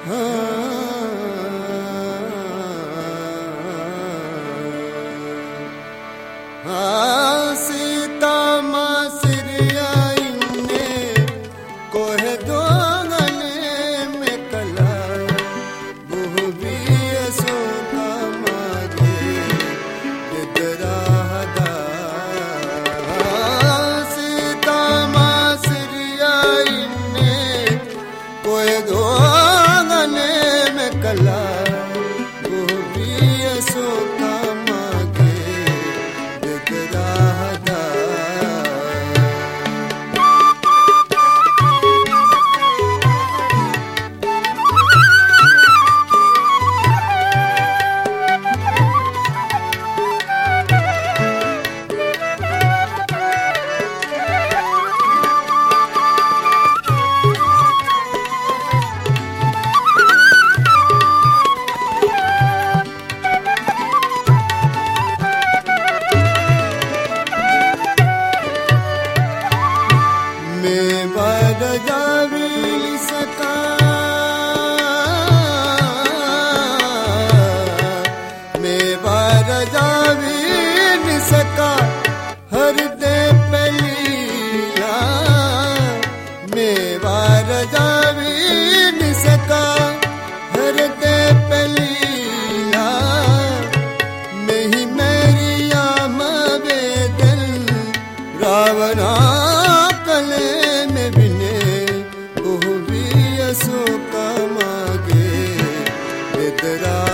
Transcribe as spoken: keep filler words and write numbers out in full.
सीता माँ सिरियाई ने कोह दोगने में कला बुह भी सोका मागे दिदराहदा। सीता माँ सिरियाई ने कोह दोगने में कला बुह भी सोका सका हर दे पलीला मेवार जावी नि सका हर दे पलीला में ही मेरी आम वेदन रावणा कले में बिने बहु भी अशोका मागे वेदरा